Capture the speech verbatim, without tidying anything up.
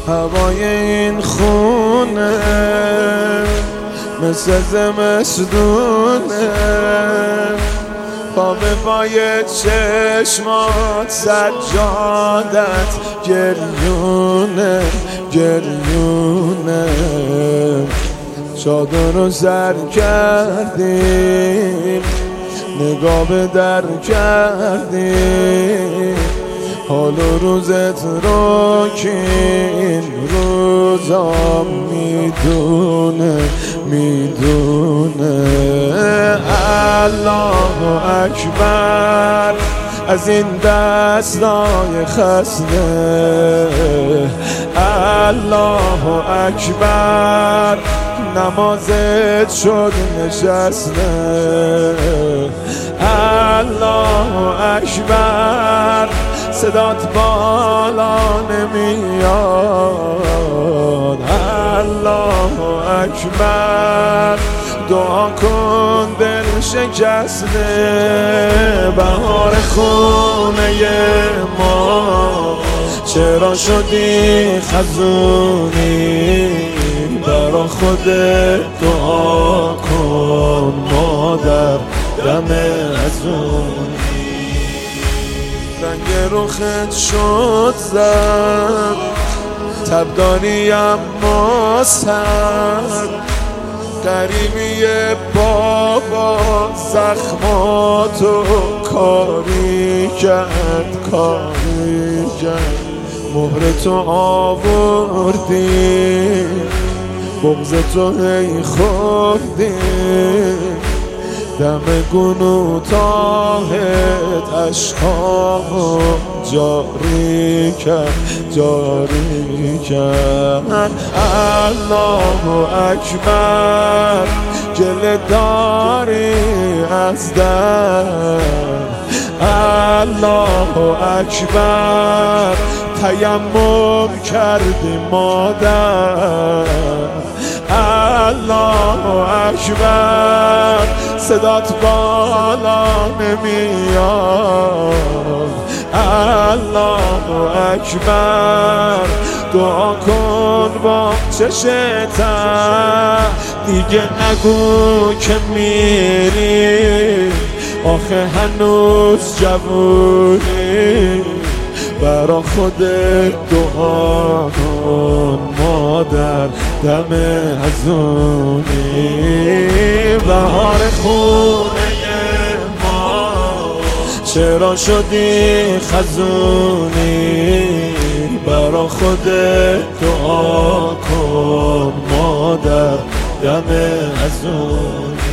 هوای این خونه مثل زمستونه، پا به پای چشمات سجادت گریونه گریونه. چادر رو سر کردیم، نگاه به در کردیم، حال و روزت رو که این روزا میدونه میدونه. الله اکبر از این دستای خسته، الله اکبر نمازت شد نشسته، الله اکبر صدات بالا نمیاد، الله اکبر دعا کن دل شکسته. بهار خونه ما چرا شدی خزونی، برا خودت دعا کن مادر دم ازونی. رنگ رخت شد زرد، تب داری اما سرد، غریبی بابا زخماتو کاری کرد کاری کرد. مهرتو آوردی، بغضتو هی خوردی، دم گنوتاهت عشقامو جاری کرد جاری کرد. الله اکبر گله داری از در، الله اکبر تیمم کردی مادر، الله اکبر صدات بالا نمیاد، الله اکبر دعا کن با چشتم. دیگه نگو که میری، آخه هنوز جوونی، برا خودت دعا کن مادر دم ازونی. بهار خونه ما چرا شدی خزونی، برا خودت دعا کن مادر دم ازونی.